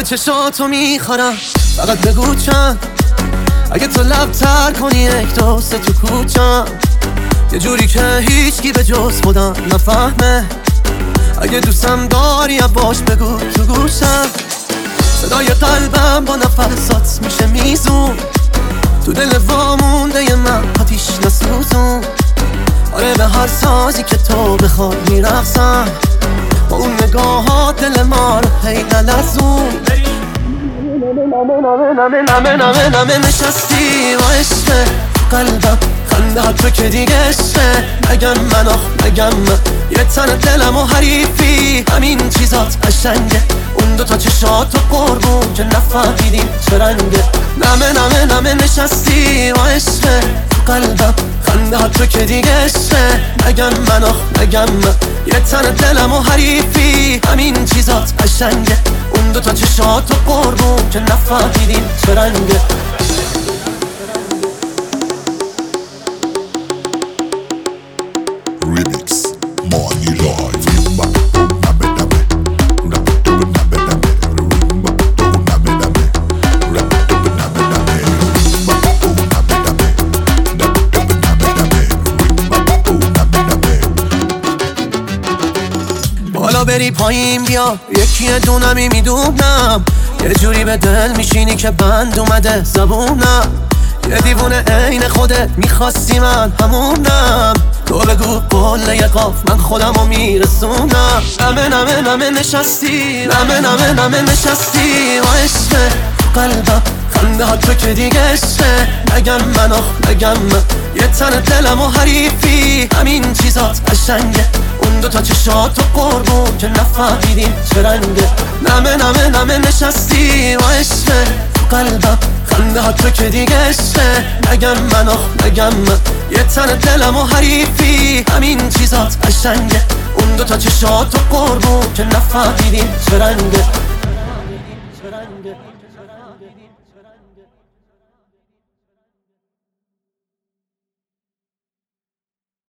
گل چشاتو میخورم، فقط بگو چند. اگه تو لب تر کنی یک دوست تو کوچم، یه جوری که هیچکی به جز خودم نفهمه. اگه دوستم داری باش بگو تو گوشم. صدای قلبم با نفسات میشه میزون، تو دل وامونده ی من آتیش نسوزون. آره به هر سازی که تو بخواد میرقصم، با اون نگاهات دل ما رو هی نلرزون. نمه نشستی و عشقه قلبم، خنده تو که دیگه عشقه. نگم من نگم من، یه تن دلم و حریفی، همین چیزات قشنگه. اون دوتا چشات و قربون که نفهمیدیم چه رنگه. نمه نشستی و عشقه قلبم، خنده تو که دیگه عشقه. نگم من نگم من، یه تن دلم و حریفی، همین چیزات قشنگه. اون دوتا چشات و قربون که نفهمیدیم چه رنگه. بالا بری پایین بیا، یکی دونمی میدونم. یه جوری به دل میشینی که بند اومده زبونم. یه دیوونه عین خودت میخواستی من همونم. تو بگو قله یه قاف من خودمو میرسونم. نمه نشستی، نمه نشستی و عشقه قلبم، خنده ها تو که دیگه عشقه. نگم من نگم من، یه تن دلم و حریفی، همین چیزات قشنگه. اون دوتا چشات و قربون که نفهمیدیم چه رنگه. نمه نشستی و عشقه قلبم، خنده ها تو که دیگه عشقه. نگم من نگم من، یه تن دلم و حریفی، همین چیزات قشنگه. اون دوتا چشات و قربون که نفهمیدیم چه رنگه.